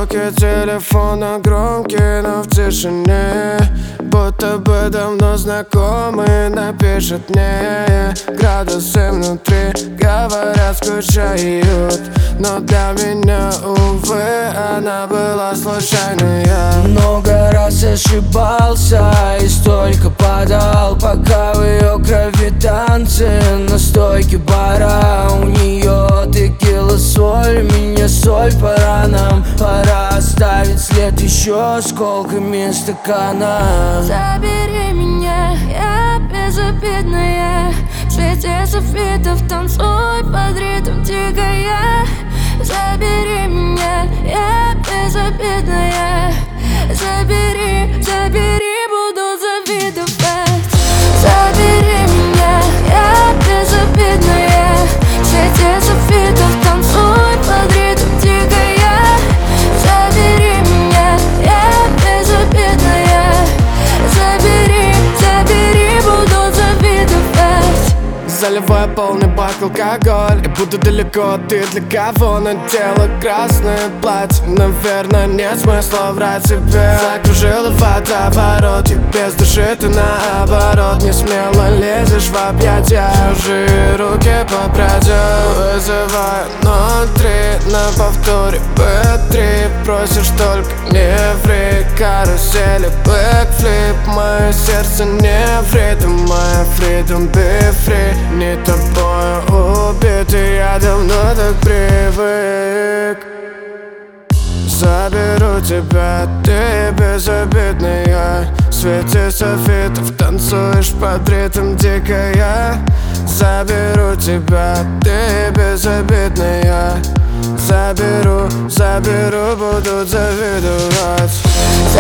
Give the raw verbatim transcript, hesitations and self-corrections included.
Звуки телефона громкие, но в тишине, будто бы давно знакомый напишет мне. Градусы внутри, говорят, скучают, но для меня, увы, она была случайной. Много раз ошибался и столько падал, пока в ее крови танцы на стойке бара. У нее текила, соль, меня соль по ранам. Пора оставить след еще осколками стакана. Забери меня, я безобидная, в свете софитов танцуй под ритм дикая. Забери меня, я безобидная. Забери, забери, буду завидовать. Забери меня, я безобидная, в свете софитов танцуй под ритм дикая. Забери меня, я безобидная. Забери, забери, буду завидовать. Заливаю полный бак алкоголь и буду далеко, а ты для кого надела красное платье? Наверное, нет смысла врать себе. Закружила водоворот, и без души ты наоборот не смело лезешь в объятия. Чужие руки по прядям вызываю внутри, на повторе бэ три. Просишь только не ври, карусели, бэкфлип. Мое сердце не в ритм, моя freedom be free. Не тобой убитый, я давно так привык. Заберу тебя, ты безобидная, в свете софитов танцуешь под ритм дикая. Заберу тебя, ты безобидная. Заберу, заберу, буду завидовать.